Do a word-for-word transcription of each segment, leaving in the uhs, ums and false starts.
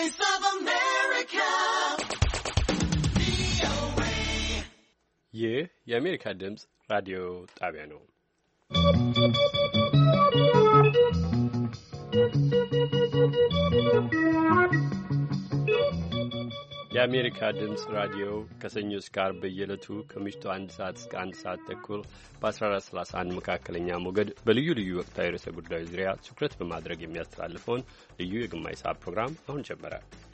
Voice of America. ይህ የአሜሪካ ድምጽ ራዲዮ ጣቢያ ነው። የአሜሪካ ድምጽ ራዲዮ ከሰኞ እስከ ዓርብ በየዕለቱ ከምሽቱ አንድ ሰዓት እስከ አንድ ሰዓት ተኩል በ14 ሰላሳ አንድ መካከለኛ ሞገድ በልዩ ልዩ ወቅታዊ ርዕሰ ጉዳዮች ዙሪያ ትኩረት በማድረግ የሚያስተላልፈውን ልዩ የግማሽ ሰዓት ፕሮግራም አሁን ጀመረ።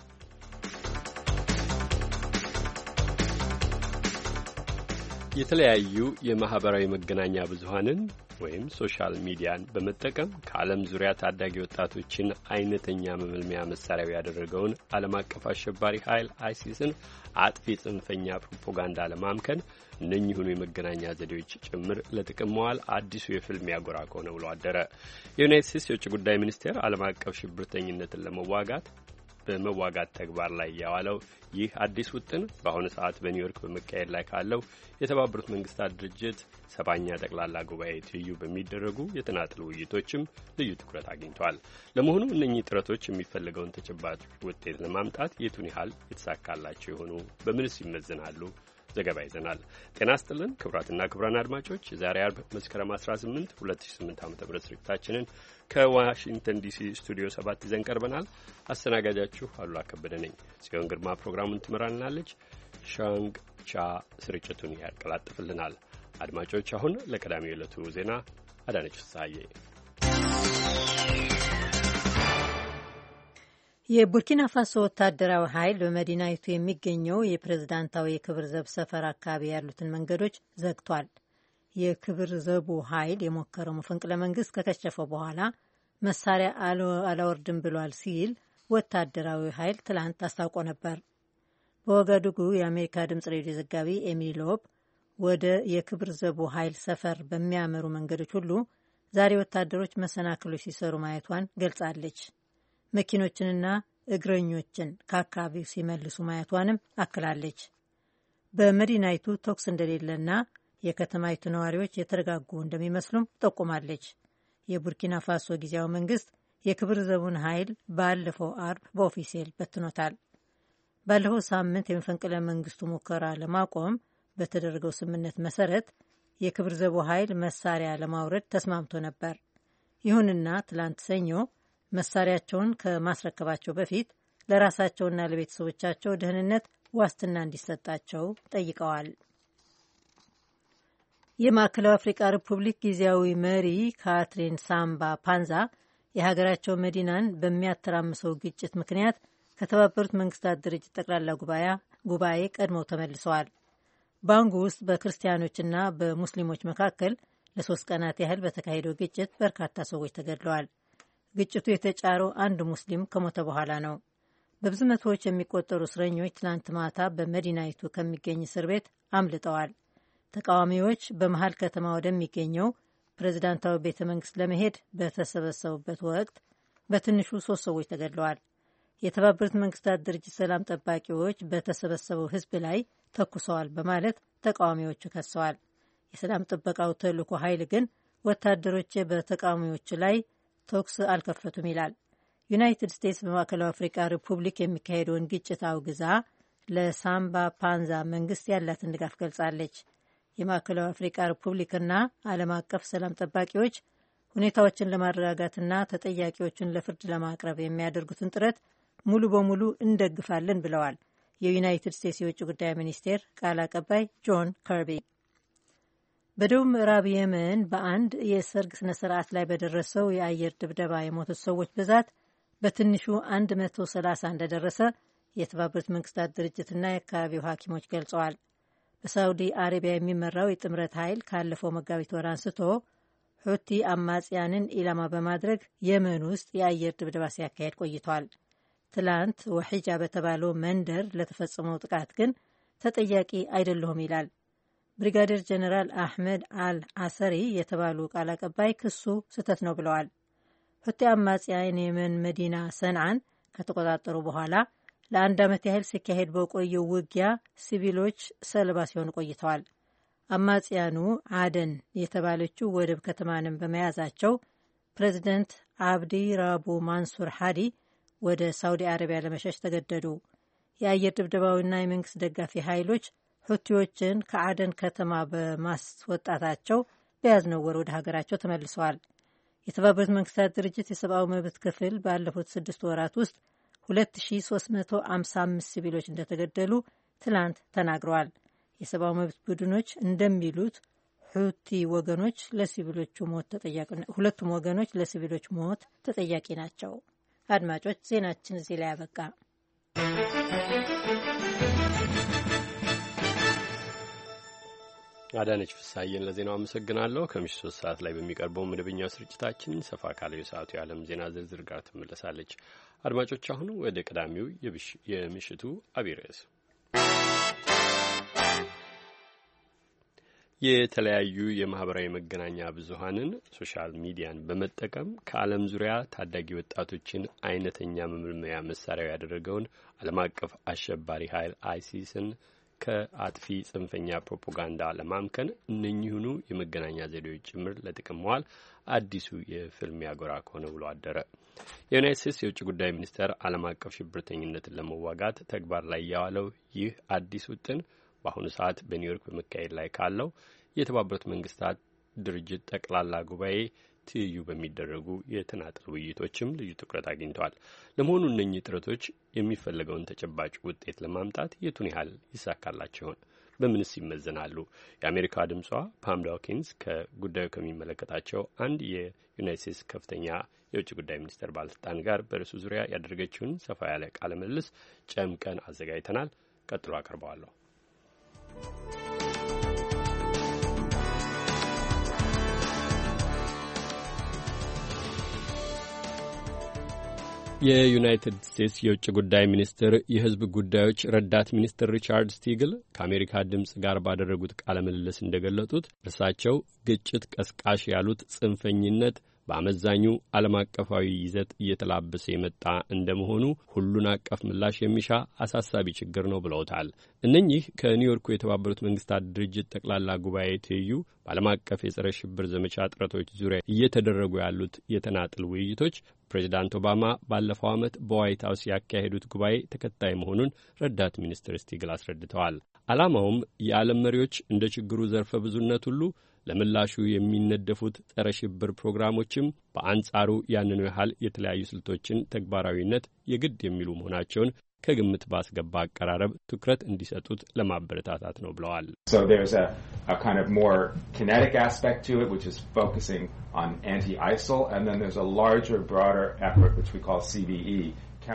የተለያዩ የማህበራዊ መገናኛ ብዙሃንን ወይም ሶሻል ሚዲያን በመጠቀም ከዓለም ዙሪያ ታዳጊ ወጣቶችን አይነተኛ መመልመያ መሳሪያው ያደረገውን ዓለም አቀፍ አሸባሪ ኃይል አይሲስን አጥፊ ጽንፈኛ ፕሮፓጋንዳ ለማምከን እነኚሁኑ የመገናኛ ዘዴዎች ጭምር ለጥቅም መዋል አዲሱ የፍልሚያ ጎራ ከሆነ ብሎ አደረ። የዩናይትድ ስቴትስ የውጭ ጉዳይ ሚኒስቴር ዓለም አቀፍ ሽብርተኝነትን ለመዋጋት በመዋጋት ተግባር ላይ ያዋለው ይህ አዲስ ውጥን በአሁኑ ሰዓት በኒውዮርክ በመካሄድ ላይ ካለው የተባበሩት መንግስታት ድርጅት ሰባኛ ጠቅላላ ጉባኤ ትይዩ በሚደረጉ የተናጠል ውይይቶችም ልዩ ትኩረት አግኝቷል። ለመሆኑ እነኚህ ጥረቶች የሚፈልገውን ተጨባጭ ውጤት ለማምጣት የቱን ያህል የተሳካላቸው የሆኑ በምንስ ይመዘናሉ? ዘገባ ይዘናል። ጤና ይስጥልን ክቡራትና ክቡራን አድማጮች የዛሬ አርብ መስከረም አስራ ስምንት ሁለት ሺህ ስምንት ዓመተ ምህረት ስርጭታችንን ከዋሽንግተን ዲሲ ስቱዲዮ ሰባት ይዘን ቀርበናል። አስተናጋጃችሁ አሉላ ከበደ ነኝ። ጽዮን ግርማ ፕሮግራሙን ትመራልናለች። ሻንግ ቻ ስርጭቱን ያቀላጥፍልናል። አድማጮች አሁን ለቀዳሚው ዕለቱ ዜና አዳነች ፍስሐዬ። የቡርኪና ፋሶ ወታደራዊ ኃይል በመዲናይቱ የሚገኘው የፕሬዝዳንታዊ የክብር ዘብ ሰፈር አካባቢ ያሉትን መንገዶች ዘግቷል። የክብር ዘቡ ኃይል የሞከረው መፈንቅለ መንግስት ከከሸፈ በኋላ መሳሪያ አላወርድም ብሏል ሲል ወታደራዊ ኃይል ትላንት አስታውቆ ነበር። በወጋዱጉ የአሜሪካ ድምጽ ሬዲዮ ዘጋቢ ኤሚሊ ሎብ ወደ የክብር ዘቡ ኃይል ሰፈር በሚያመሩ መንገዶች ሁሉ ዛሬ ወታደሮች መሰናክሎች ሲሰሩ ማየቷን ገልጻለች። መኪኖችንና እግረኞችን ከአካባቢው ሲመልሱ ማየቷንም አክላለች። በመዲናይቱ ተኩስ እንደሌለና የከተማይቱ ነዋሪዎች የተረጋጉ እንደሚመስሉም ጠቁማለች። የቡርኪና ፋሶ ጊዜያዊ መንግስት የክብር ዘቡን ኃይል ባለፈው አርብ በኦፊሴል በትኖታል። ባለፈው ሳምንት የመፈንቅለ መንግስቱ ሙከራ ለማቆም በተደረገው ስምምነት መሰረት የክብር ዘቡ ኃይል መሳሪያ ለማውረድ ተስማምቶ ነበር። ይሁንና ትላንት ሰኞ መሳሪያቸውን ከማስረከባቸው በፊት ለራሳቸውና ለቤተሰቦቻቸው ደህንነት ዋስትና እንዲሰጣቸው ጠይቀዋል። የማዕከላዊ አፍሪካ ሪፑብሊክ ጊዜያዊ መሪ ካትሪን ሳምባ ፓንዛ የሀገራቸው መዲናን በሚያተራምሰው ግጭት ምክንያት ከተባበሩት መንግስታት ድርጅት ጠቅላላ ጉባኤ ቀድመው ተመልሰዋል። ባንጉ ውስጥ በክርስቲያኖችና በሙስሊሞች መካከል ለሶስት ቀናት ያህል በተካሄደው ግጭት በርካታ ሰዎች ተገድለዋል። ግጭቱ የተጫረው አንድ ሙስሊም ከሞተ በኋላ ነው። በብዙ መቶዎች የሚቆጠሩ እስረኞች ትላንት ማታ በመዲናይቱ ከሚገኝ እስር ቤት አምልጠዋል። ተቃዋሚዎች በመሀል ከተማ ወደሚገኘው ፕሬዝዳንታዊ ቤተ መንግስት ለመሄድ በተሰበሰቡበት ወቅት በትንሹ ሶስት ሰዎች ተገድለዋል። የተባበሩት መንግስታት ድርጅት ሰላም ጠባቂዎች በተሰበሰበው ህዝብ ላይ ተኩሰዋል በማለት ተቃዋሚዎቹ ከሰዋል። የሰላም ጥበቃው ተልዕኮ ኃይል ግን ወታደሮች በተቃዋሚዎቹ ላይ ተኩስ አልከፈቱም ይላል። ዩናይትድ ስቴትስ በማዕከላዊ አፍሪካ ሪፑብሊክ የሚካሄደውን ግጭት አውግዛ ለሳምባ ፓንዛ መንግስት ያላትን ድጋፍ ገልጻለች። የማዕከላዊ አፍሪካ ሪፑብሊክና ዓለም አቀፍ ሰላም ጠባቂዎች ሁኔታዎችን ለማረጋጋትና ተጠያቂዎችን ለፍርድ ለማቅረብ የሚያደርጉትን ጥረት ሙሉ በሙሉ እንደግፋለን ብለዋል የዩናይትድ ስቴትስ የውጭ ጉዳይ ሚኒስቴር ቃል አቀባይ ጆን ከርቢ። በደቡብ ምዕራብ የመን በአንድ የሰርግ ስነ ስርዓት ላይ በደረሰው የአየር ድብደባ የሞቱት ሰዎች ብዛት በትንሹ መቶ ሰላሳ እንደደረሰ የተባበሩት መንግስታት ድርጅትና የአካባቢው ሐኪሞች ገልጸዋል። በሳውዲ አረቢያ የሚመራው የጥምረት ኃይል ካለፈው መጋቢት ወር አንስቶ ሁቲ አማጽያንን ኢላማ በማድረግ የመን ውስጥ የአየር ድብደባ ሲያካሄድ ቆይቷል። ትላንት ወሒጃ በተባለው መንደር ለተፈጸመው ጥቃት ግን ተጠያቂ አይደለሁም ይላል። ብሪጋዴር ጀነራል አሕመድ አል አሰሪ የተባሉ ቃል አቀባይ ክሱ ስህተት ነው ብለዋል። ሁቲ አማጽያን የመን መዲና ሰንዓን ከተቆጣጠሩ በኋላ ለአንድ ዓመት ያህል ሲካሄድ በቆየው ውጊያ ሲቪሎች ሰለባ ሲሆኑ ቆይተዋል። አማጽያኑ አደን የተባለችው ወደብ ከተማንም በመያዛቸው ፕሬዚደንት አብዲ ራቡ ማንሱር ሃዲ ወደ ሳውዲ አረቢያ ለመሸሽ ተገደዱ። የአየር ድብደባዊና የመንግስት ደጋፊ ኃይሎች ሁቲዎችን ከአደን ከተማ በማስወጣታቸው በያዝነው ወር ወደ ሀገራቸው ተመልሰዋል። የተባበሩት መንግስታት ድርጅት የሰብአዊ መብት ክፍል ባለፉት ስድስት ወራት ውስጥ ሁለት ሺ ሶስት መቶ ሃምሳ አምስት ሲቪሎች እንደተገደሉ ትላንት ተናግረዋል። የሰብአዊ መብት ቡድኖች እንደሚሉት ሁቲ ወገኖች ለሲቪሎቹ ሞት ተጠያቂ ሁለቱም ወገኖች ለሲቪሎች ሞት ተጠያቂ ናቸው። አድማጮች፣ ዜናችን እዚህ ላይ ያበቃ። አዳነች ፍሳዬን ለዜናው አመሰግናለሁ። ከምሽቱ ሶስት ሰዓት ላይ በሚቀርበው መደበኛው ስርጭታችን ሰፋ ካለው የሰዓቱ የዓለም ዜና ዝርዝር ጋር ትመለሳለች። አድማጮች፣ አሁን ወደ ቀዳሚው የምሽቱ አብይ ርዕስ የተለያዩ የማህበራዊ መገናኛ ብዙሃንን ሶሻል ሚዲያን በመጠቀም ከዓለም ዙሪያ ታዳጊ ወጣቶችን አይነተኛ መመልመያ መሳሪያ ያደረገውን ዓለም አቀፍ አሸባሪ ኃይል አይሲስን ከአጥፊ ጽንፈኛ ፕሮፓጋንዳ ለማምከን እነኚሁኑ የመገናኛ ዘዴዎች ጭምር ለጥቅም መዋል አዲሱ የፍልሚያ ጎራ ከሆነ ብሎ አደረ። የዩናይትድ ስቴትስ የውጭ ጉዳይ ሚኒስቴር ዓለም አቀፍ ሽብርተኝነትን ለመዋጋት ተግባር ላይ ያዋለው ይህ አዲስ ውጥን በአሁኑ ሰዓት በኒውዮርክ በመካሄድ ላይ ካለው የተባበሩት መንግስታት ድርጅት ጠቅላላ ጉባኤ ትይዩ በሚደረጉ የተናጠል ውይይቶችም ልዩ ትኩረት አግኝተዋል። ለመሆኑ እነኚህ ጥረቶች የሚፈለገውን ተጨባጭ ውጤት ለማምጣት የቱን ያህል ይሳካላቸው ይሆን? በምንስ ይመዘናሉ? የአሜሪካ ድምጿ ፓም ዳውኪንስ ከጉዳዩ ከሚመለከታቸው አንድ የዩናይትድ ስቴትስ ከፍተኛ የውጭ ጉዳይ ሚኒስቴር ባለስልጣን ጋር በርዕሱ ዙሪያ ያደረገችውን ሰፋ ያለ ቃለ ምልልስ ጨምቀን አዘጋጅተናል። ቀጥሎ አቀርበዋለሁ። የዩናይትድ ስቴትስ የውጭ ጉዳይ ሚኒስትር የሕዝብ ጉዳዮች ረዳት ሚኒስትር ሪቻርድ ስቲግል ከአሜሪካ ድምፅ ጋር ባደረጉት ቃለ ምልልስ እንደገለጡት እርሳቸው ግጭት ቀስቃሽ ያሉት ጽንፈኝነት በአመዛኙ ዓለም አቀፋዊ ይዘት እየተላበሰ የመጣ እንደመሆኑ ሁሉን አቀፍ ምላሽ የሚሻ አሳሳቢ ችግር ነው ብለውታል። እነኚህ ከኒውዮርኩ የተባበሩት መንግስታት ድርጅት ጠቅላላ ጉባኤ ትይዩ በዓለም አቀፍ የጸረ ሽብር ዘመቻ ጥረቶች ዙሪያ እየተደረጉ ያሉት የተናጥል ውይይቶች ፕሬዚዳንት ኦባማ ባለፈው ዓመት በዋይት ሀውስ ያካሄዱት ጉባኤ ተከታይ መሆኑን ረዳት ሚኒስትር ስቲግል አስረድተዋል። ዓላማውም የዓለም መሪዎች እንደ ችግሩ ዘርፈ ብዙነት ሁሉ ለምላሹ የሚነደፉት ጸረ ሽብር ፕሮግራሞችም በአንጻሩ ያንኑ ያህል የተለያዩ ስልቶችን ተግባራዊነት የግድ የሚሉ መሆናቸውን ከግምት ባስገባ አቀራረብ ትኩረት እንዲሰጡት ለማበረታታት ነው ብለዋል። So there's a, a kind of more kinetic aspect to it, which is focusing on anti-ISIL, and then there's a larger, broader effort, which we call C V E.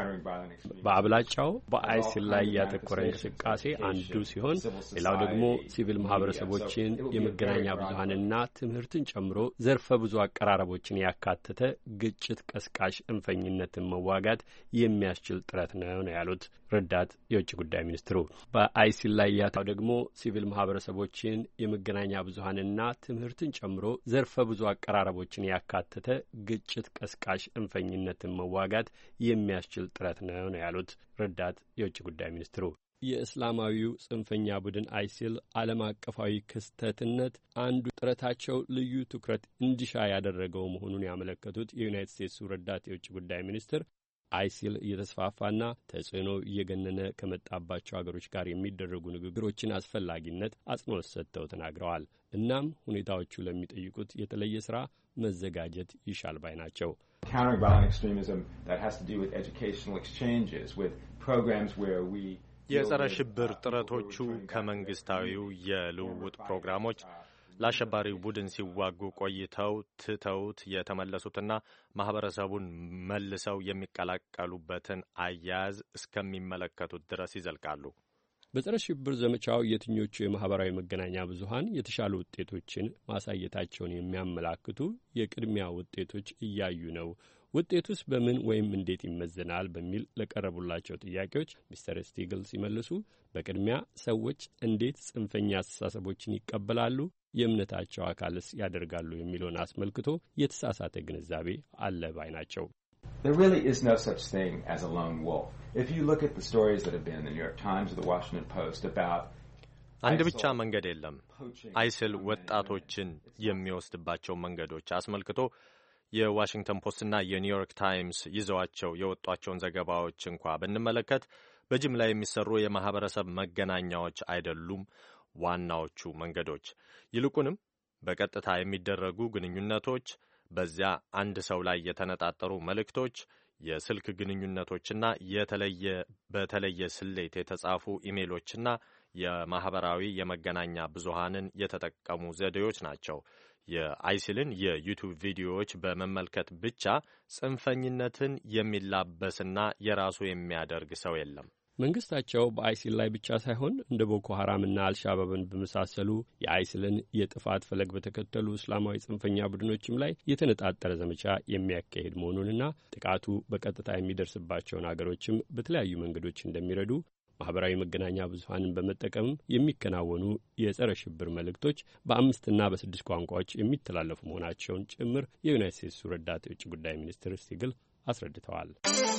በአብላጫው በአይሲል ላይ ያተኮረ እንቅስቃሴ አንዱ ሲሆን ሌላው ደግሞ ሲቪል ማህበረሰቦችን የመገናኛ ብዙሃንና ትምህርትን ጨምሮ ዘርፈ ብዙ አቀራረቦችን ያካተተ ግጭት ቀስቃሽ እንፈኝነትን መዋጋት የሚያስችል ጥረት ነው ነው ያሉት ረዳት የውጭ ጉዳይ ሚኒስትሩ። በአይሲል ላይ ያተኮረው ደግሞ ሲቪል ማህበረሰቦችን የመገናኛ ብዙሃንና ትምህርትን ጨምሮ ዘርፈ ብዙ አቀራረቦችን ያካተተ ግጭት ቀስቃሽ እንፈኝነትን መዋጋት የሚያስችል ጥረት ነው ነው ያሉት ረዳት የውጭ ጉዳይ ሚኒስትሩ። የእስላማዊው ጽንፈኛ ቡድን አይሲል ዓለም አቀፋዊ ክስተትነት አንዱ ጥረታቸው ልዩ ትኩረት እንዲሻ ያደረገው መሆኑን ያመለከቱት የዩናይትድ ስቴትሱ ረዳት የውጭ ጉዳይ ሚኒስትር አይሲል እየተስፋፋና ተጽዕኖ እየገነነ ከመጣባቸው አገሮች ጋር የሚደረጉ ንግግሮችን አስፈላጊነት አጽንኦት ሰጥተው ተናግረዋል። እናም ሁኔታዎቹ ለሚጠይቁት የተለየ ስራ መዘጋጀት ይሻል ባይ ናቸው። Countering violent extremism that has to do with educational exchanges, with programs where we የጸረ ሽብር ጥረቶቹ ከመንግስታዊው የልውውጥ ፕሮግራሞች ለአሸባሪው ቡድን ሲዋጉ ቆይተው ትተውት የተመለሱትና ማህበረሰቡን መልሰው የሚቀላቀሉበትን አያያዝ እስከሚመለከቱት ድረስ ይዘልቃሉ። በጸረ ሽብር ዘመቻው የትኞቹ የማህበራዊ መገናኛ ብዙሃን የተሻሉ ውጤቶችን ማሳየታቸውን የሚያመላክቱ የቅድሚያ ውጤቶች እያዩ ነው? ውጤቱስ በምን ወይም እንዴት ይመዘናል? በሚል ለቀረቡላቸው ጥያቄዎች ሚስተር ስቲግል ሲመልሱ በቅድሚያ ሰዎች እንዴት ጽንፈኛ አስተሳሰቦችን ይቀበላሉ፣ የእምነታቸው አካልስ ያደርጋሉ የሚለውን አስመልክቶ የተሳሳተ ግንዛቤ አለ ባይ ናቸው። There really is no such thing as a lone wolf. If you look at the stories that have been in the New York Times or the Washington Post about አንድ ብቻ መንገድ የለም። አይሲል ወጣቶችን የሚወስድባቸው መንገዶች አስመልክቶ የዋሽንግተን ፖስትና የኒውዮርክ ታይምስ ይዘዋቸው የወጧቸውን ዘገባዎች እንኳ ብንመለከት በጅምላ የሚሰሩ የማህበረሰብ መገናኛዎች አይደሉም ዋናዎቹ መንገዶች። ይልቁንም በቀጥታ የሚደረጉ ግንኙነቶች፣ በዚያ አንድ ሰው ላይ የተነጣጠሩ መልእክቶች፣ የስልክ ግንኙነቶችና የተለየ በተለየ ስሌት የተጻፉ ኢሜሎችና የማህበራዊ የመገናኛ ብዙሃንን የተጠቀሙ ዘዴዎች ናቸው። የአይሲልን የዩቱብ ቪዲዮዎች በመመልከት ብቻ ጽንፈኝነትን የሚላበስና የራሱ የሚያደርግ ሰው የለም። መንግስታቸው በአይሲል ላይ ብቻ ሳይሆን እንደ ቦኮ ሐራምና አልሻባብን በመሳሰሉ የአይሲልን የጥፋት ፈለግ በተከተሉ እስላማዊ ጽንፈኛ ቡድኖችም ላይ የተነጣጠረ ዘመቻ የሚያካሄድ መሆኑንና ጥቃቱ በቀጥታ የሚደርስባቸውን አገሮችም በተለያዩ መንገዶች እንደሚረዱ ማህበራዊ መገናኛ ብዙሃንን በመጠቀም የሚከናወኑ የጸረ ሽብር መልእክቶች በአምስትና በስድስት ቋንቋዎች የሚተላለፉ መሆናቸውን ጭምር የዩናይትድ ስቴትሱ ረዳት የውጭ ጉዳይ ሚኒስትር ስቲግል አስረድተዋል።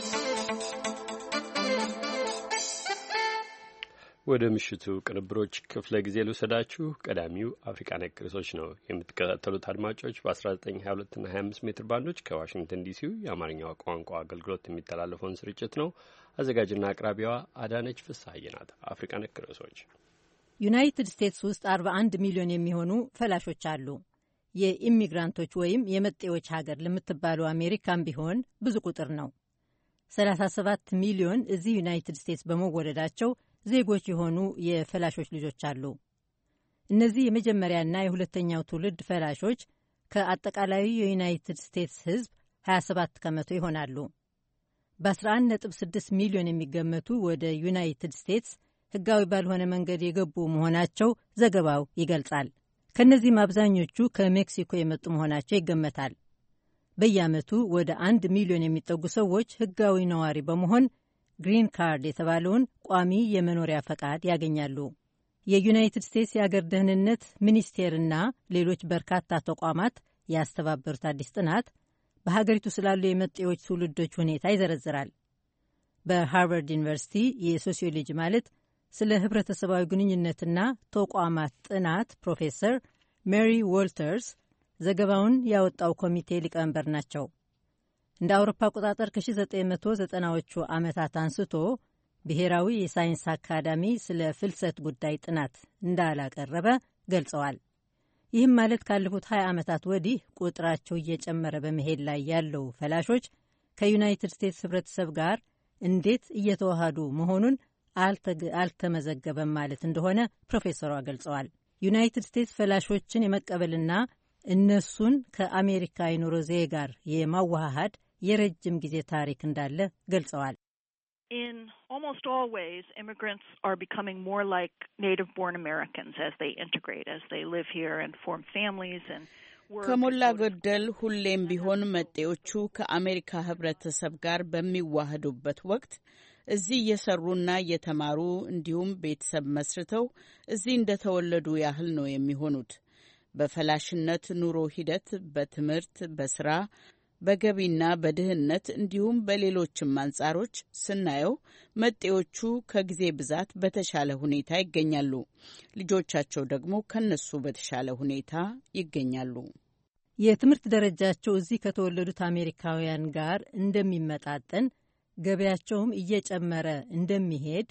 ወደ ምሽቱ ቅንብሮች ክፍለ ጊዜ ልውሰዳችሁ። ቀዳሚው አፍሪካ ነክ ርዕሶች ነው የምትከታተሉት አድማጮች። በ19፣ ሀያ ሁለት እና ሀያ አምስት ሜትር ባንዶች ከዋሽንግተን ዲሲው የአማርኛው ቋንቋ አገልግሎት የሚተላለፈውን ስርጭት ነው። አዘጋጅና አቅራቢዋ አዳነች ፍስሐዬ ናት። አፍሪካ ነክ ርዕሶች። ዩናይትድ ስቴትስ ውስጥ አርባ አንድ ሚሊዮን የሚሆኑ ፈላሾች አሉ። የኢሚግራንቶች ወይም የመጤዎች ሀገር ለምትባለው አሜሪካም ቢሆን ብዙ ቁጥር ነው። ሰላሳ ሰባት ሚሊዮን እዚህ ዩናይትድ ስቴትስ በመወለዳቸው ዜጎች የሆኑ የፈላሾች ልጆች አሉ። እነዚህ የመጀመሪያና የሁለተኛው ትውልድ ፈላሾች ከአጠቃላዩ የዩናይትድ ስቴትስ ሕዝብ ሀያ ሰባት ከመቶ ይሆናሉ። በአስራ አንድ ነጥብ ስድስት ሚሊዮን የሚገመቱ ወደ ዩናይትድ ስቴትስ ሕጋዊ ባልሆነ መንገድ የገቡ መሆናቸው ዘገባው ይገልጻል። ከእነዚህም አብዛኞቹ ከሜክሲኮ የመጡ መሆናቸው ይገመታል። በየዓመቱ ወደ አንድ ሚሊዮን የሚጠጉ ሰዎች ሕጋዊ ነዋሪ በመሆን ግሪን ካርድ የተባለውን ቋሚ የመኖሪያ ፈቃድ ያገኛሉ። የዩናይትድ ስቴትስ የአገር ደህንነት ሚኒስቴርና ሌሎች በርካታ ተቋማት ያስተባበሩት አዲስ ጥናት በሀገሪቱ ስላሉ የመጤዎች ትውልዶች ሁኔታ ይዘረዝራል። በሃርቫርድ ዩኒቨርሲቲ የሶሲዮሎጂ ማለት ስለ ህብረተሰባዊ ግንኙነትና ተቋማት ጥናት ፕሮፌሰር ሜሪ ዎልተርስ ዘገባውን ያወጣው ኮሚቴ ሊቀመንበር ናቸው። እንደ አውሮፓ አቆጣጠር ከ1990ዎቹ ዓመታት አንስቶ ብሔራዊ የሳይንስ አካዳሚ ስለ ፍልሰት ጉዳይ ጥናት እንዳላቀረበ ገልጸዋል። ይህም ማለት ካለፉት ሀያ ዓመታት ወዲህ ቁጥራቸው እየጨመረ በመሄድ ላይ ያለው ፈላሾች ከዩናይትድ ስቴትስ ህብረተሰብ ጋር እንዴት እየተዋሃዱ መሆኑን አልተመዘገበም ማለት እንደሆነ ፕሮፌሰሯ ገልጸዋል። ዩናይትድ ስቴትስ ፈላሾችን የመቀበልና እነሱን ከአሜሪካ የኑሮ ዘዬ ጋር የማዋሃድ የረጅም ጊዜ ታሪክ እንዳለ ገልጸዋል። In almost all ways, immigrants are becoming more like native-born Americans as they integrate, as they live here and form families and work. ከሞላ ጎደል ሁሌም ቢሆን መጤዎቹ ከአሜሪካ ህብረተሰብ ጋር በሚዋሃዱበት ወቅት እዚህ እየሰሩና እየተማሩ እንዲሁም ቤተሰብ መስርተው እዚህ እንደተወለዱ ያህል ነው የሚሆኑት። በፈላሽነት ኑሮ ሂደት፣ በትምህርት፣ በስራ፣ በገቢና በድህነት እንዲሁም በሌሎችም አንጻሮች ስናየው መጤዎቹ ከጊዜ ብዛት በተሻለ ሁኔታ ይገኛሉ። ልጆቻቸው ደግሞ ከነሱ በተሻለ ሁኔታ ይገኛሉ። የትምህርት ደረጃቸው እዚህ ከተወለዱት አሜሪካውያን ጋር እንደሚመጣጠን፣ ገበያቸውም እየጨመረ እንደሚሄድ፣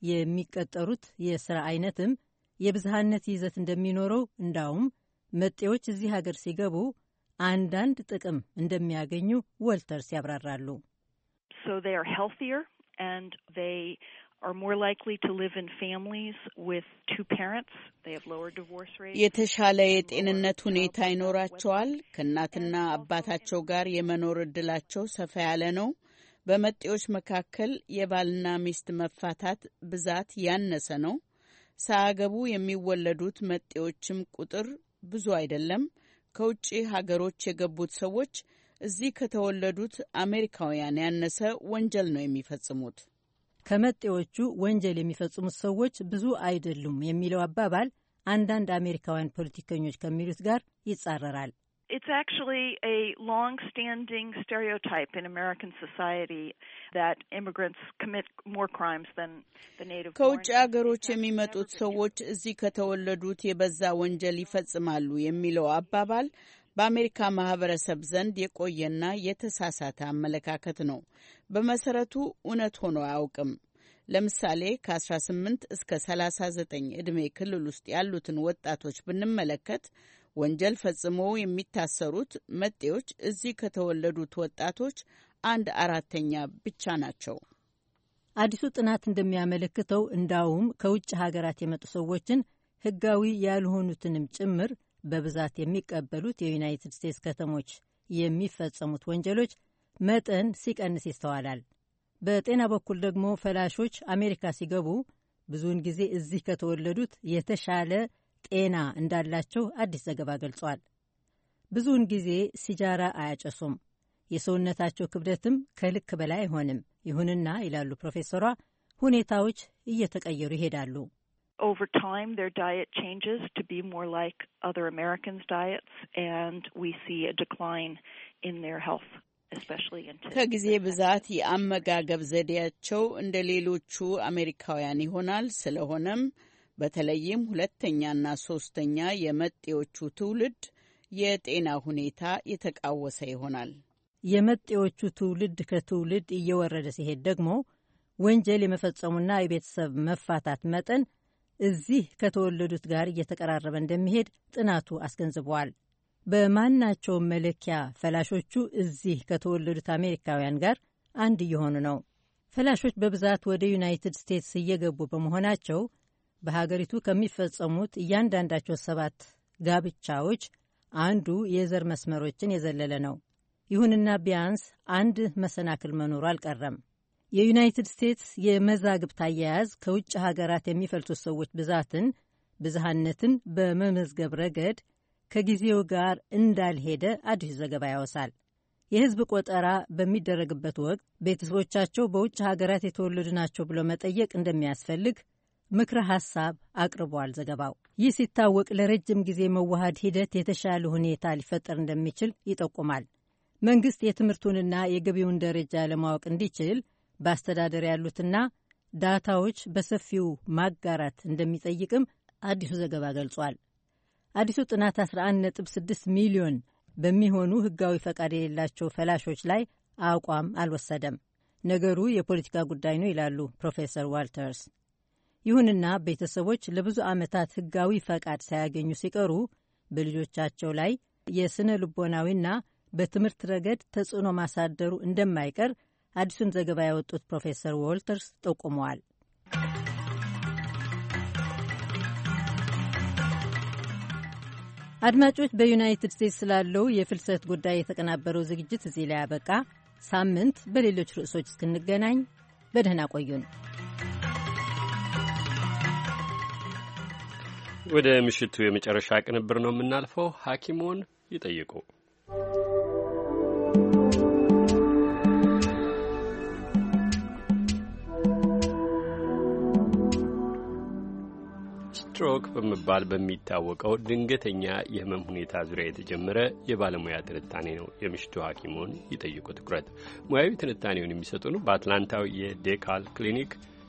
የሚቀጠሩት የስራ አይነትም የብዝሃነት ይዘት እንደሚኖረው፣ እንዳውም መጤዎች እዚህ ሀገር ሲገቡ አንዳንድ ጥቅም እንደሚያገኙ ወልተርስ ያብራራሉ። So they are healthier and they are more likely to live in families with two parents. They have lower divorce rates. የተሻለ የጤንነት ሁኔታ ይኖራቸዋል። ከእናትና አባታቸው ጋር የመኖር እድላቸው ሰፋ ያለ ነው። በመጤዎች መካከል የባልና ሚስት መፋታት ብዛት ያነሰ ነው። ሳያገቡ የሚወለዱት መጤዎችም ቁጥር ብዙ አይደለም። ከውጭ ሀገሮች የገቡት ሰዎች እዚህ ከተወለዱት አሜሪካውያን ያነሰ ወንጀል ነው የሚፈጽሙት። ከመጤዎቹ ወንጀል የሚፈጽሙት ሰዎች ብዙ አይደሉም የሚለው አባባል አንዳንድ አሜሪካውያን ፖለቲከኞች ከሚሉት ጋር ይጻረራል። It's actually a long-standing stereotype in American society that immigrants commit more crimes than the native-born. ከውጭ ሀገሮች የሚመጡት ሰዎች እዚህ ከተወለዱት የበዛ ወንጀል ይፈጽማሉ የሚለው አባባል በአሜሪካ ማህበረሰብ ዘንድ የቆየና የተሳሳተ አመለካከት ነው። በመሰረቱ እውነት ሆኖ አያውቅም። ለምሳሌ ከአስራ ስምንት እስከ ሰላሳ ዘጠኝ ዕድሜ ክልል ውስጥ ያሉትን ወጣቶች ብንመለከት ወንጀል ፈጽመው የሚታሰሩት መጤዎች እዚህ ከተወለዱት ወጣቶች አንድ አራተኛ ብቻ ናቸው። አዲሱ ጥናት እንደሚያመለክተው እንዳውም ከውጭ ሀገራት የመጡ ሰዎችን ህጋዊ ያልሆኑትንም ጭምር በብዛት የሚቀበሉት የዩናይትድ ስቴትስ ከተሞች የሚፈጸሙት ወንጀሎች መጠን ሲቀንስ ይስተዋላል። በጤና በኩል ደግሞ ፈላሾች አሜሪካ ሲገቡ ብዙውን ጊዜ እዚህ ከተወለዱት የተሻለ ጤና እንዳላቸው አዲስ ዘገባ ገልጿል። ብዙውን ጊዜ ሲጃራ አያጨሱም፣ የሰውነታቸው ክብደትም ከልክ በላይ አይሆንም። ይሁንና ይላሉ ፕሮፌሰሯ፣ ሁኔታዎች እየተቀየሩ ይሄዳሉ። Over time, their diet changes to be more like other Americans' diets, and we see a decline in their health, especially in ከጊዜ ብዛት የአመጋገብ ዘዴያቸው እንደ ሌሎቹ አሜሪካውያን ይሆናል። ስለሆነም በተለይም ሁለተኛና ሶስተኛ የመጤዎቹ ትውልድ የጤና ሁኔታ የተቃወሰ ይሆናል። የመጤዎቹ ትውልድ ከትውልድ እየወረደ ሲሄድ ደግሞ ወንጀል የመፈጸሙና የቤተሰብ መፋታት መጠን እዚህ ከተወለዱት ጋር እየተቀራረበ እንደሚሄድ ጥናቱ አስገንዝበዋል። በማናቸውም መለኪያ ፈላሾቹ እዚህ ከተወለዱት አሜሪካውያን ጋር አንድ እየሆኑ ነው። ፈላሾች በብዛት ወደ ዩናይትድ ስቴትስ እየገቡ በመሆናቸው በሀገሪቱ ከሚፈጸሙት እያንዳንዳቸው ሰባት ጋብቻዎች አንዱ የዘር መስመሮችን የዘለለ ነው። ይሁንና ቢያንስ አንድ መሰናክል መኖሩ አልቀረም። የዩናይትድ ስቴትስ የመዛግብት አያያዝ ከውጭ ሀገራት የሚፈልሱት ሰዎች ብዛትን፣ ብዝሃነትን በመመዝገብ ረገድ ከጊዜው ጋር እንዳልሄደ አዲሱ ዘገባ ያወሳል። የሕዝብ ቆጠራ በሚደረግበት ወቅት ቤተሰቦቻቸው በውጭ ሀገራት የተወለዱ ናቸው ብሎ መጠየቅ እንደሚያስፈልግ ምክረ ሐሳብ አቅርቧል ዘገባው። ይህ ሲታወቅ ለረጅም ጊዜ መዋሃድ ሂደት የተሻለ ሁኔታ ሊፈጠር እንደሚችል ይጠቁማል። መንግሥት የትምህርቱንና የገቢውን ደረጃ ለማወቅ እንዲችል በአስተዳደር ያሉትና ዳታዎች በሰፊው ማጋራት እንደሚጠይቅም አዲሱ ዘገባ ገልጿል። አዲሱ ጥናት አስራ አንድ ነጥብ ስድስት ሚሊዮን በሚሆኑ ሕጋዊ ፈቃድ የሌላቸው ፈላሾች ላይ አቋም አልወሰደም። ነገሩ የፖለቲካ ጉዳይ ነው ይላሉ ፕሮፌሰር ዋልተርስ። ይሁንና ቤተሰቦች ለብዙ ዓመታት ሕጋዊ ፈቃድ ሳያገኙ ሲቀሩ በልጆቻቸው ላይ የስነ ልቦናዊና በትምህርት ረገድ ተጽዕኖ ማሳደሩ እንደማይቀር አዲሱን ዘገባ ያወጡት ፕሮፌሰር ዋልተርስ ጠቁመዋል። አድማጮች፣ በዩናይትድ ስቴትስ ስላለው የፍልሰት ጉዳይ የተቀናበረው ዝግጅት እዚህ ላይ ያበቃ። ሳምንት በሌሎች ርዕሶች እስክንገናኝ በደህና ቆዩን። ወደ ምሽቱ የመጨረሻ ቅንብር ነው የምናልፈው። ሐኪሞን ይጠይቁ። ስትሮክ በመባል በሚታወቀው ድንገተኛ የህመም ሁኔታ ዙሪያ የተጀመረ የባለሙያ ትንታኔ ነው የምሽቱ ሐኪሞን ይጠይቁ ትኩረት። ሙያዊ ትንታኔውን የሚሰጡን በአትላንታው የዴካል ክሊኒክ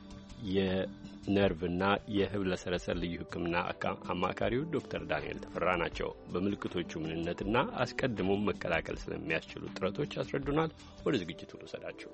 የነርቭና የህብለ ሰረሰር ልዩ ሕክምና አማካሪው ዶክተር ዳንኤል ተፈራ ናቸው። በምልክቶቹ ምንነትና አስቀድሞ መከላከል ስለሚያስችሉ ጥረቶች ያስረዱናል። ወደ ዝግጅቱ ልውሰዳችሁ።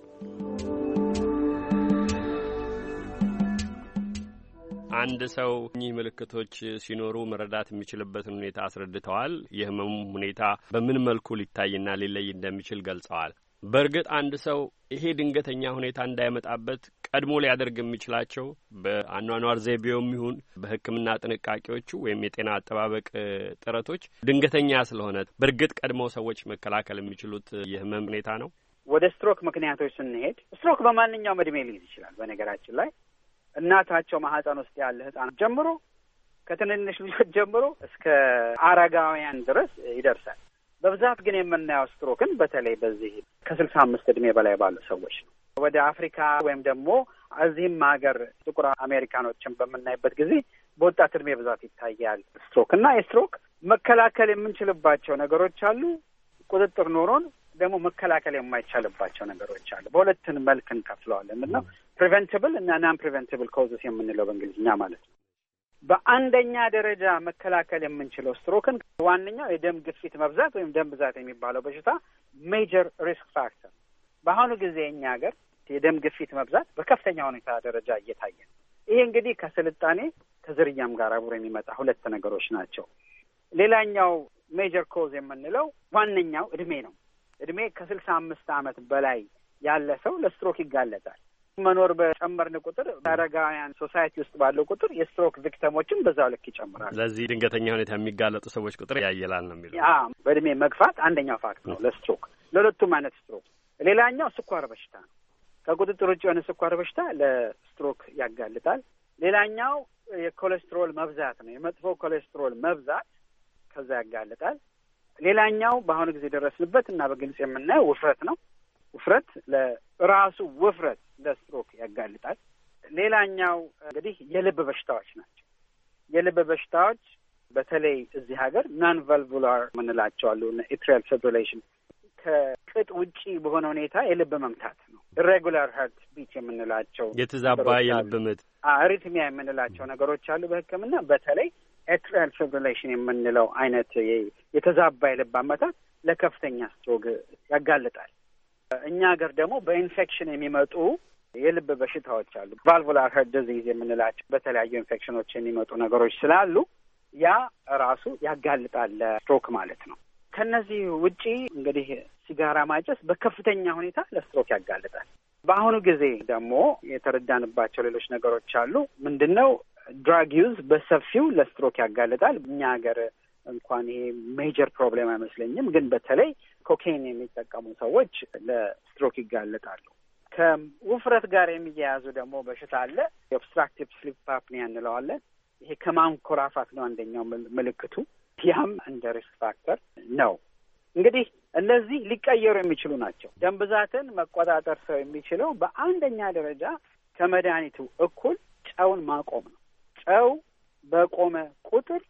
አንድ ሰው እኚህ ምልክቶች ሲኖሩ መረዳት የሚችልበትን ሁኔታ አስረድተዋል። የህመሙ ሁኔታ በምን መልኩ ሊታይና ሊለይ እንደሚችል ገልጸዋል። በእርግጥ አንድ ሰው ይሄ ድንገተኛ ሁኔታ እንዳይመጣበት ቀድሞ ሊያደርግ የሚችላቸው በአኗኗር ዘይቤውም ይሁን በሕክምና ጥንቃቄዎቹ ወይም የጤና አጠባበቅ ጥረቶች ድንገተኛ ስለሆነ በእርግጥ ቀድሞ ሰዎች መከላከል የሚችሉት የህመም ሁኔታ ነው። ወደ ስትሮክ ምክንያቶች ስንሄድ ስትሮክ በማንኛውም እድሜ ሊይዝ ይችላል። በነገራችን ላይ እናታቸው ማህፀን ውስጥ ያለ ህጻናት ጀምሮ ከትንንሽ ልጆች ጀምሮ እስከ አረጋውያን ድረስ ይደርሳል። በብዛት ግን የምናየው ስትሮክን በተለይ በዚህ ከስልሳ አምስት እድሜ በላይ ባሉ ሰዎች ነው። ወደ አፍሪካ ወይም ደግሞ እዚህም ሀገር ጥቁር አሜሪካኖችን በምናይበት ጊዜ በወጣት እድሜ ብዛት ይታያል ስትሮክ እና የስትሮክ መከላከል የምንችልባቸው ነገሮች አሉ። ቁጥጥር ኖሮን ደግሞ መከላከል የማይቻልባቸው ነገሮች አሉ። በሁለትን መልክ እንከፍለዋለን እና ፕሪቨንትብል እና ናን ፕሪቨንትብል ኮዝስ የምንለው በእንግሊዝኛ ማለት ነው። በአንደኛ ደረጃ መከላከል የምንችለው ስትሮክን ዋነኛው የደም ግፊት መብዛት ወይም ደም ብዛት የሚባለው በሽታ ሜጀር ሪስክ ፋክተር። በአሁኑ ጊዜ እኛ ሀገር የደም ግፊት መብዛት በከፍተኛ ሁኔታ ደረጃ እየታየ ነው። ይሄ እንግዲህ ከስልጣኔ ከዝርያም ጋር አብሮ የሚመጣ ሁለት ነገሮች ናቸው። ሌላኛው ሜጀር ኮዝ የምንለው ዋነኛው እድሜ ነው። እድሜ ከስልሳ አምስት ዓመት በላይ ያለ ሰው ለስትሮክ ይጋለጣል። መኖር በጨመርን ቁጥር አረጋውያን ሶሳይቲ ውስጥ ባለው ቁጥር የስትሮክ ቪክቲሞችን በዛው ልክ ይጨምራል። ለዚህ ድንገተኛ ሁኔታ የሚጋለጡ ሰዎች ቁጥር ያየላል ነው የሚለው። ያ በእድሜ መግፋት አንደኛው ፋክት ነው ለስትሮክ፣ ለሁለቱም አይነት ስትሮክ። ሌላኛው ስኳር በሽታ ነው። ከቁጥጥር ውጭ የሆነ ስኳር በሽታ ለስትሮክ ያጋልጣል። ሌላኛው የኮሌስትሮል መብዛት ነው። የመጥፎ ኮሌስትሮል መብዛት ከዛ ያጋልጣል። ሌላኛው በአሁኑ ጊዜ ደረስንበት እና በግልጽ የምናየው ውፍረት ነው። ውፍረት ለራሱ ውፍረት ለስትሮክ ያጋልጣል። ሌላኛው እንግዲህ የልብ በሽታዎች ናቸው። የልብ በሽታዎች በተለይ እዚህ ሀገር ናን ቫልቩላር የምንላቸው አሉ። ኤትሪያል ፊብሪሌሽን ከቅጥ ውጪ በሆነ ሁኔታ የልብ መምታት ነው። ኢሬጉላር ሀርት ቢት የምንላቸው የተዛባ የልብ ምት፣ አሪትሚያ የምንላቸው ነገሮች አሉ በሕክምና። በተለይ ኤትሪያል ፊብሪሌሽን የምንለው አይነት የተዛባ የልብ አመታት ለከፍተኛ ስትሮክ ያጋልጣል። እኛ ሀገር ደግሞ በኢንፌክሽን የሚመጡ የልብ በሽታዎች አሉ። ቫልቩላር ሀርት ዲዚዝ የምንላቸው በተለያዩ ኢንፌክሽኖች የሚመጡ ነገሮች ስላሉ ያ ራሱ ያጋልጣል ለስትሮክ ማለት ነው። ከነዚህ ውጪ እንግዲህ ሲጋራ ማጨስ በከፍተኛ ሁኔታ ለስትሮክ ያጋልጣል። በአሁኑ ጊዜ ደግሞ የተረዳንባቸው ሌሎች ነገሮች አሉ። ምንድነው? ድራግ ዩዝ በሰፊው ለስትሮክ ያጋልጣል። እኛ ሀገር እንኳን ይሄ ሜጀር ፕሮብሌም አይመስለኝም፣ ግን በተለይ ኮኬን የሚጠቀሙ ሰዎች ለስትሮክ ይጋለጣሉ። ከውፍረት ጋር የሚያያዙ ደግሞ በሽታ አለ። ኦብስትራክቲቭ ስሊፕ አፕኒያ እንለዋለን። ይሄ ከማንኮራፋት ነው አንደኛው ምልክቱ። ያም እንደ ሪስክ ፋክተር ነው። እንግዲህ እነዚህ ሊቀየሩ የሚችሉ ናቸው። ደም ብዛትን መቆጣጠር ሰው የሚችለው በአንደኛ ደረጃ ከመድኃኒቱ እኩል ጨውን ማቆም ነው። ጨው በቆመ ቁጥር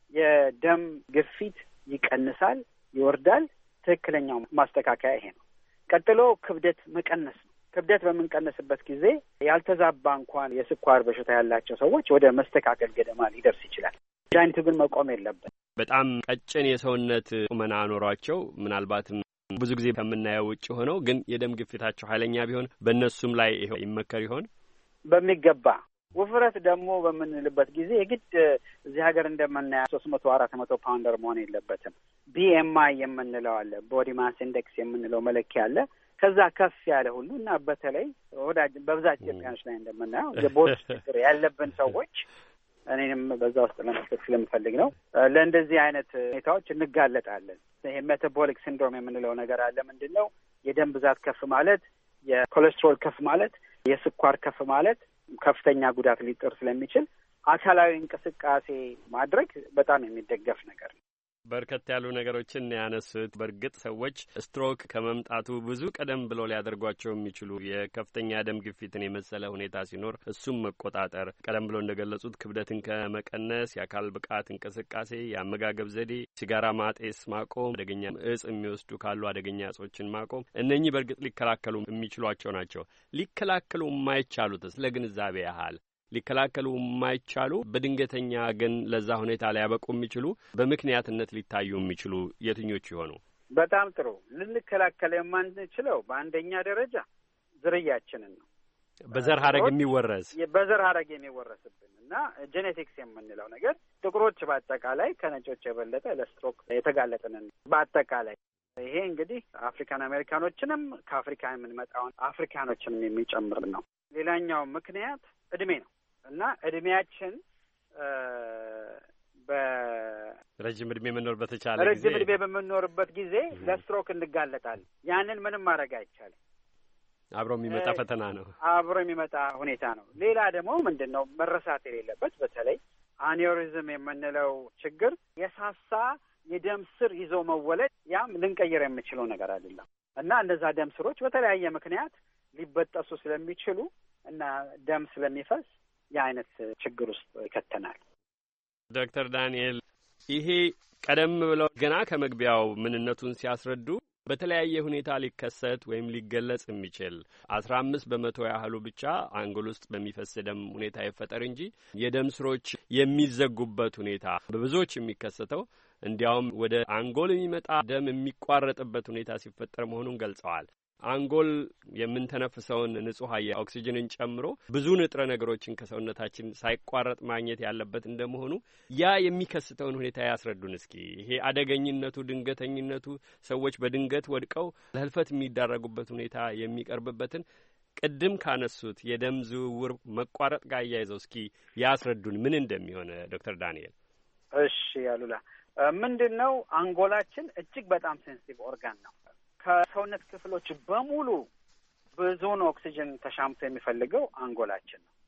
የደም ግፊት ይቀንሳል፣ ይወርዳል። ትክክለኛው ማስተካከያ ይሄ ነው። ቀጥሎ ክብደት መቀነስ ነው። ክብደት በምንቀንስበት ጊዜ ያልተዛባ እንኳን የስኳር በሽታ ያላቸው ሰዎች ወደ መስተካከል ገደማ ሊደርስ ይችላል። መድኃኒቱ ግን መቆም የለበት። በጣም ቀጭን የሰውነት ቁመና ኖሯቸው ምናልባትም ብዙ ጊዜ ከምናየው ውጭ ሆነው ግን የደም ግፊታቸው ኃይለኛ ቢሆን በእነሱም ላይ ይመከር ይሆን? በሚገባ። ውፍረት ደግሞ በምንልበት ጊዜ የግድ እዚህ ሀገር እንደምናየው ሶስት መቶ አራት መቶ ፓውንደር መሆን የለበትም። ቢኤምአይ የምንለው አለ፣ ቦዲ ማስ ኢንዴክስ የምንለው መለኪያ አለ። ከዛ ከፍ ያለ ሁሉ እና በተለይ ወዳጅ በብዛት ኢትዮጵያኖች ላይ እንደምናየው የቦርጭ ችግር ያለብን ሰዎች እኔንም በዛ ውስጥ ለመስጠት ስለምፈልግ ነው። ለእንደዚህ አይነት ሁኔታዎች እንጋለጣለን። ይሄ ሜታቦሊክ ሲንድሮም የምንለው ነገር አለ። ምንድን ነው? የደም ብዛት ከፍ ማለት፣ የኮሌስትሮል ከፍ ማለት፣ የስኳር ከፍ ማለት ከፍተኛ ጉዳት ሊጥር ስለሚችል አካላዊ እንቅስቃሴ ማድረግ በጣም የሚደገፍ ነገር ነው። በርከት ያሉ ነገሮችን ያነሱት። በእርግጥ ሰዎች ስትሮክ ከመምጣቱ ብዙ ቀደም ብለው ሊያደርጓቸው የሚችሉ የከፍተኛ ደም ግፊትን የመሰለ ሁኔታ ሲኖር እሱም መቆጣጠር፣ ቀደም ብለው እንደገለጹት ክብደትን ከመቀነስ፣ የአካል ብቃት እንቅስቃሴ፣ የአመጋገብ ዘዴ፣ ሲጋራ ማጤስ ማቆም፣ አደገኛ እጽ የሚወስዱ ካሉ አደገኛ እጾችን ማቆም፣ እነኚህ በእርግጥ ሊከላከሉ የሚችሏቸው ናቸው። ሊከላከሉ የማይቻሉትስ ለግንዛቤ ያህል ሊከላከሉ የማይቻሉ በድንገተኛ ግን ለዛ ሁኔታ ሊያበቁ የሚችሉ በምክንያትነት ሊታዩ የሚችሉ የትኞቹ ይሆኑ? በጣም ጥሩ። ልንከላከል የማንችለው በአንደኛ ደረጃ ዝርያችንን ነው። በዘር ሀረግ የሚወረስ በዘር ሀረግ የሚወረስብን እና ጄኔቲክስ የምንለው ነገር ጥቁሮች በአጠቃላይ ከነጮች የበለጠ ለስትሮክ የተጋለጥንን በአጠቃላይ ይሄ እንግዲህ አፍሪካን አሜሪካኖችንም ከአፍሪካ የምንመጣውን አፍሪካኖችንም የሚጨምር ነው። ሌላኛው ምክንያት እድሜ ነው እና እድሜያችን በረጅም እድሜ መኖር በተቻለ ጊዜ ረጅም እድሜ በምንኖርበት ጊዜ ለስትሮክ እንጋለጣለን። ያንን ምንም ማድረግ አይቻልም። አብሮ የሚመጣ ፈተና ነው። አብሮ የሚመጣ ሁኔታ ነው። ሌላ ደግሞ ምንድን ነው መረሳት የሌለበት በተለይ አኒዮሪዝም የምንለው ችግር የሳሳ የደም ስር ይዞ መወለድ፣ ያም ልንቀይር የምችለው ነገር አይደለም እና እነዛ ደም ስሮች በተለያየ ምክንያት ሊበጠሱ ስለሚችሉ እና ደም ስለሚፈስ የአይነት ችግር ውስጥ ይከተናል። ዶክተር ዳንኤል ይሄ ቀደም ብለው ገና ከመግቢያው ምንነቱን ሲያስረዱ በተለያየ ሁኔታ ሊከሰት ወይም ሊገለጽ የሚችል አስራ አምስት በመቶ ያህሉ ብቻ አንጎል ውስጥ በሚፈስ ደም ሁኔታ ይፈጠር እንጂ የደም ስሮች የሚዘጉበት ሁኔታ በብዙዎች የሚከሰተው እንዲያውም ወደ አንጎል የሚመጣ ደም የሚቋረጥበት ሁኔታ ሲፈጠር መሆኑን ገልጸዋል። አንጎል የምንተነፍሰውን ንጹህ አየር ኦክሲጅንን ጨምሮ ብዙ ንጥረ ነገሮችን ከሰውነታችን ሳይቋረጥ ማግኘት ያለበት እንደመሆኑ ያ የሚከስተውን ሁኔታ ያስረዱን እስኪ። ይሄ አደገኝነቱ፣ ድንገተኝነቱ፣ ሰዎች በድንገት ወድቀው ለህልፈት የሚዳረጉበት ሁኔታ የሚቀርብበትን ቅድም ካነሱት የደም ዝውውር መቋረጥ ጋር እያይዘው እስኪ ያስረዱን ምን እንደሚሆን ዶክተር ዳንኤል። እሺ አሉላ፣ ምንድን ነው አንጎላችን እጅግ በጣም ሴንሲቲቭ ኦርጋን ነው። ከሰውነት ክፍሎች በሙሉ ብዙውን ኦክሲጅን ተሻምቶ የሚፈልገው አንጎላችን ነው።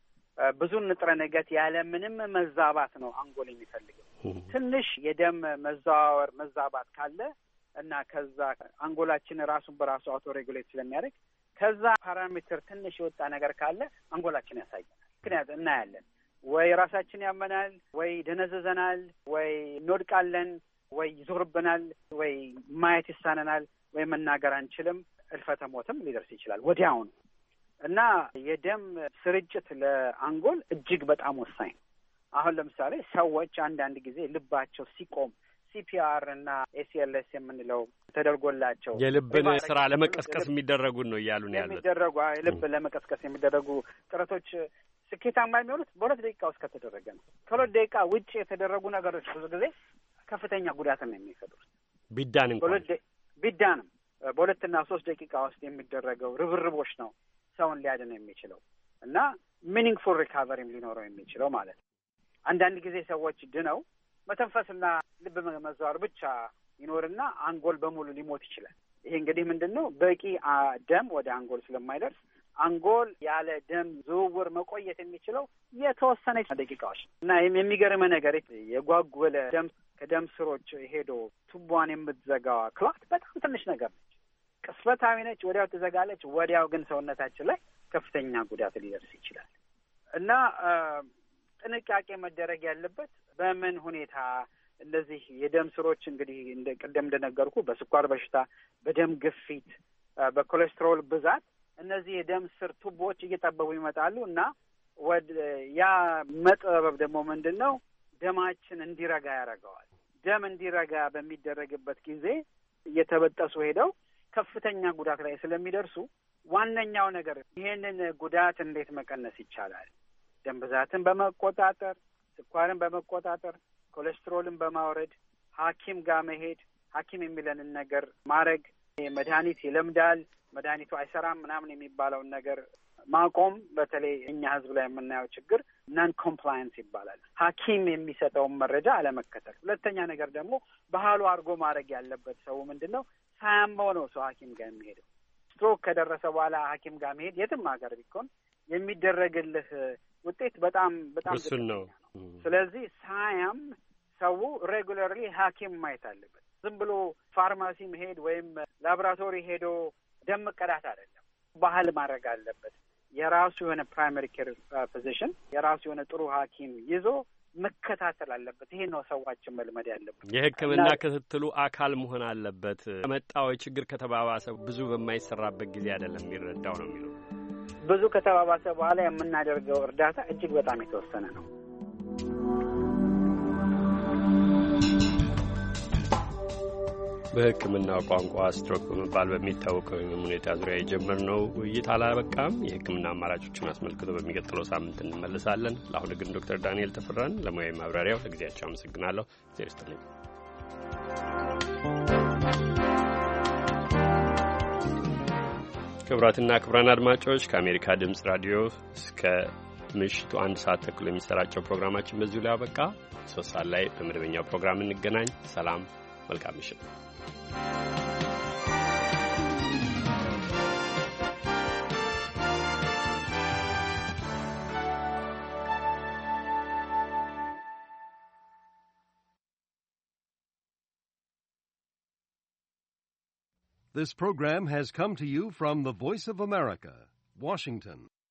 ብዙ ንጥረ ነገር ያለ ምንም መዛባት ነው አንጎል የሚፈልገው። ትንሽ የደም መዘዋወር መዛባት ካለ እና ከዛ አንጎላችን ራሱን በራሱ አውቶ ሬጉሌት ስለሚያደርግ ከዛ ፓራሜትር ትንሽ የወጣ ነገር ካለ አንጎላችን ያሳየናል። ምክንያት እናያለን። ወይ ራሳችን ያመናል፣ ወይ ደነዘዘናል፣ ወይ እንወድቃለን፣ ወይ ይዞርብናል፣ ወይ ማየት ይሳነናል፣ ወይ መናገር አንችልም። እልፈተ ሞትም ሊደርስ ይችላል ወዲያውኑ። እና የደም ስርጭት ለአንጎል እጅግ በጣም ወሳኝ ነው። አሁን ለምሳሌ ሰዎች አንዳንድ ጊዜ ልባቸው ሲቆም ሲፒአር እና ኤሲኤልኤስ የምንለው ተደርጎላቸው የልብን ስራ ለመቀስቀስ የሚደረጉን ነው እያሉ ነው ያሉት። የሚደረጉ ልብ ለመቀስቀስ የሚደረጉ ጥረቶች ስኬታማ የሚሆኑት በሁለት ደቂቃ ውስጥ ከተደረገ ነው። ከሁለት ደቂቃ ውጭ የተደረጉ ነገሮች ብዙ ጊዜ ከፍተኛ ጉዳትን ነው የሚፈጥሩት። ቢዳን እንኳን ቢዳንም በሁለትና ሶስት ደቂቃ ውስጥ የሚደረገው ርብርቦች ነው ሰውን ሊያድን የሚችለው እና ሚኒንግፉል ሪካቨሪም ሊኖረው የሚችለው ማለት ነው። አንዳንድ ጊዜ ሰዎች ድነው መተንፈስና ልብ መዘዋወር ብቻ ይኖርና አንጎል በሙሉ ሊሞት ይችላል። ይሄ እንግዲህ ምንድን ነው በቂ ደም ወደ አንጎል ስለማይደርስ አንጎል ያለ ደም ዝውውር መቆየት የሚችለው የተወሰነ ደቂቃዎች እና የሚገርመ ነገር የጓጎለ ደም ከደም ስሮች ሄዶ ቱቧን የምትዘጋዋ ክላት በጣም ትንሽ ነገር ነች። ቅስፈታዊ ነች፣ ወዲያው ትዘጋለች። ወዲያው ግን ሰውነታችን ላይ ከፍተኛ ጉዳት ሊደርስ ይችላል እና ጥንቃቄ መደረግ ያለበት በምን ሁኔታ እነዚህ የደም ስሮች እንግዲህ እንደ ቀደም እንደነገርኩ በስኳር በሽታ፣ በደም ግፊት፣ በኮሌስትሮል ብዛት እነዚህ የደም ስር ቱቦዎች እየጠበቡ ይመጣሉ እና ወደ ያ መጥበብ ደግሞ ምንድን ነው ደማችን እንዲረጋ ያደርገዋል። ደም እንዲረጋ በሚደረግበት ጊዜ እየተበጠሱ ሄደው ከፍተኛ ጉዳት ላይ ስለሚደርሱ ዋነኛው ነገር ይሄንን ጉዳት እንዴት መቀነስ ይቻላል? ደም ብዛትን በመቆጣጠር፣ ስኳርን በመቆጣጠር፣ ኮሌስትሮልን በማውረድ ሐኪም ጋር መሄድ፣ ሐኪም የሚለንን ነገር ማድረግ። መድኃኒት ይለምዳል፣ መድኃኒቱ አይሰራም ምናምን የሚባለውን ነገር ማቆም። በተለይ እኛ ህዝብ ላይ የምናየው ችግር ናን ኮምፕላያንስ ይባላል። ሐኪም የሚሰጠውን መረጃ አለመከተል። ሁለተኛ ነገር ደግሞ ባህሉ አድርጎ ማድረግ ያለበት ሰው ምንድን ነው ሳያመው ነው ሰው ሐኪም ጋር የሚሄደው። ስትሮክ ከደረሰ በኋላ ሐኪም ጋር መሄድ የትም ሀገር ቢሆን የሚደረግልህ ውጤት በጣም በጣም እሱን ነው። ስለዚህ ሳያም ሰው ሬጉላርሊ ሐኪም ማየት አለበት። ዝም ብሎ ፋርማሲ መሄድ ወይም ላቦራቶሪ ሄዶ ደም መቀዳት አይደለም። ባህል ማድረግ አለበት። የራሱ የሆነ ፕራይመሪ ኬር ፊዚሽን የራሱ የሆነ ጥሩ ሐኪም ይዞ መከታተል አለበት። ይሄ ነው ሰዋችን መልመድ ያለበት። የሕክምና ክትትሉ አካል መሆን አለበት። ከመጣው ችግር ከተባባሰ ብዙ በማይሰራበት ጊዜ አይደለም የሚረዳው ነው የሚለው። ብዙ ከተባባሰ በኋላ የምናደርገው እርዳታ እጅግ በጣም የተወሰነ ነው። በሕክምናው ቋንቋ ስትሮክ በመባል በሚታወቀው ሁኔታ ዙሪያ የጀመርነው ውይይት አላበቃም። የሕክምና አማራጮችን አስመልክቶ በሚቀጥለው ሳምንት እንመልሳለን። ለአሁኑ ግን ዶክተር ዳንኤል ተፈራን ለሙያዊ ማብራሪያው ለጊዜያቸው አመሰግናለሁ። እግዜር ይስጥልኝ። ክቡራትና ክቡራን አድማጮች ከአሜሪካ ድምፅ ራዲዮ እስከ ምሽቱ አንድ ሰዓት ተኩል የሚሰራጨው ፕሮግራማችን በዚሁ ላይ አበቃ። ሶስት ሰዓት ላይ በመደበኛው ፕሮግራም እንገናኝ። ሰላም፣ መልካም ምሽት። This program has come to you from the Voice of America, Washington.